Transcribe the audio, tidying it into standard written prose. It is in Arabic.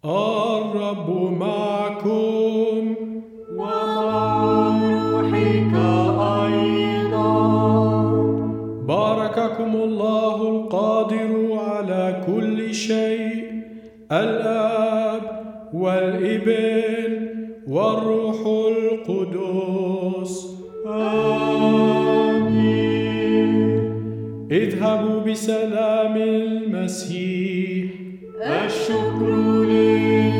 الرب معكم ومع روحك أيضا. بارككم الله القادر على كل شيء، الآب والابن والروح القدس. آمين. اذهبوا بسلام المسيح. الشكر لله.